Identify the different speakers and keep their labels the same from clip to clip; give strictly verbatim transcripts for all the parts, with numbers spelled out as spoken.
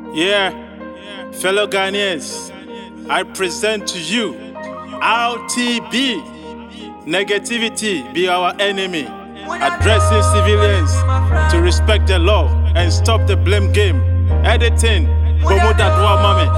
Speaker 1: Yeah, fellow Ghanaians, I present to you R T B. Negativity be our enemy. Addressing civilians to respect the law and stop the blame game. Editing, Bomo Dadwa Mame.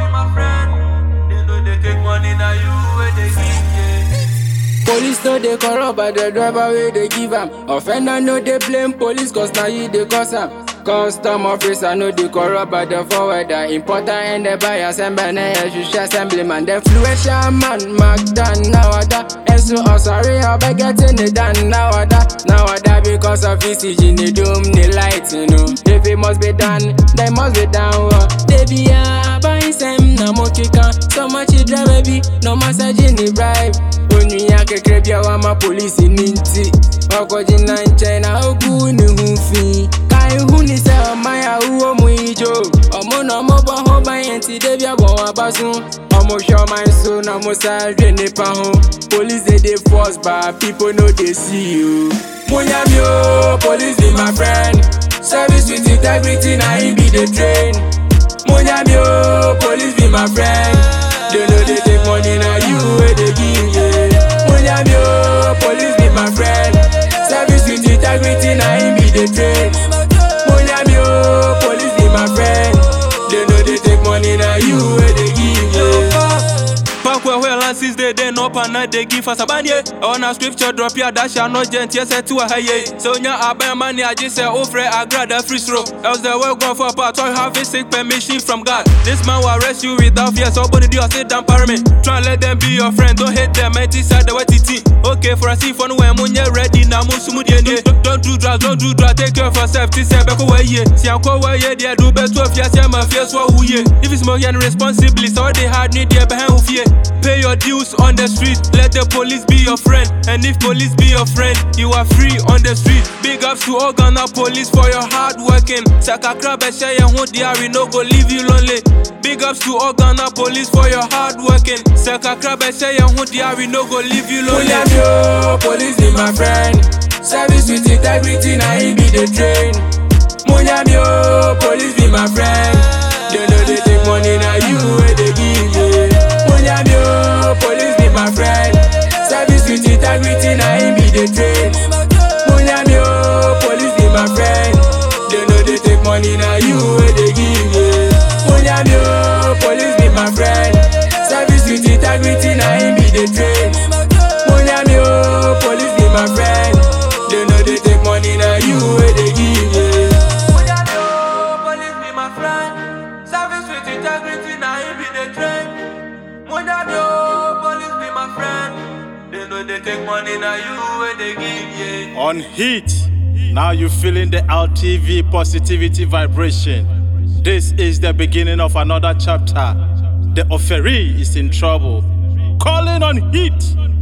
Speaker 2: Police know they corrupt, but the driver way they give am. Offender know they blame police, cause now you they cause am. Custom officer know they corrupt, but the forwarder. Importer and the buyer, assembly, assemblyman. The influential man, Mark done nowada. And so, oh sorry, I'll be getting it done nowada. Nowada because of V C G, they doom, they light, you know. If it must be done, they must be done. They be a buying some, no more chicken. So much you drive, baby, no massage in the bribe. Only I can crave your ama police in Ninti. Okoji nan China, Ogu ni Hufi. Kai Huni say, Maya, who am we Joe? Omo no mo ba ho ba yenti Devia bon abasun. Omo show my son, Omo sa jene pa ho. Police they dey force, but people know they see you. Munyam yo, police be my friend. Service with integrity, now he be the train. Munyam yo, police be my friend. They know they take money, now you where they give you. Munyam yo, police be my friend. Service with integrity, now he be the train. Munyam yo, police be my friend. They know they take money, now you where they give you.
Speaker 3: Back where well and since they then up and night they give us a banye. On a scripture drop ya that shall not gent yes to a high. So nya abe money I just say offer a grad a free stroke. Else the world go for part or have a sick permission from God. This man will arrest you without fear, so body do sit down parliament. Try and let them be your friend, don't hate them, and decide the what it is. Okay for a see for no when you're ready now musumudi. Don't do drugs, don't do drugs, take care of yourself, this say back away ye. See I'm call where ye they do better if you see my face what who ye. If it's more yan responsibly, so they hard need there behind who fear. Pay your dues on the street, let the police be your friend. And if police be your friend, you are free on the street. Big ups to all Ghana police for your hard working. Saka crab and share your own diary, no go leave you lonely. Big ups to all Ghana police for your hard working. Saka crab and share your own diary, no go leave you lonely.
Speaker 2: Munyam yo, police be my friend. Service with integrity, now he be the train. Munyam yo, police be my friend. They know they take money, now you where they give you. Munyam yo, police be my friend. Service with integrity, now he be the train. Munyam yo, police be my friend. They know they take money, now you where they give you. Munyam yo, police be my friend. Service with integrity, now he be the train. Munyam yo, police be my friend. They know they take money, now you where they give you.
Speaker 3: Munyam yo, police be my friend. Service with integrity, now he be the train. Munyam yo, police be my friend. They know they take money, now you where they give you.
Speaker 1: On heat, now you feeling the R T V positivity vibration. This is the beginning of another chapter. The offeree is in trouble. Calling on heat.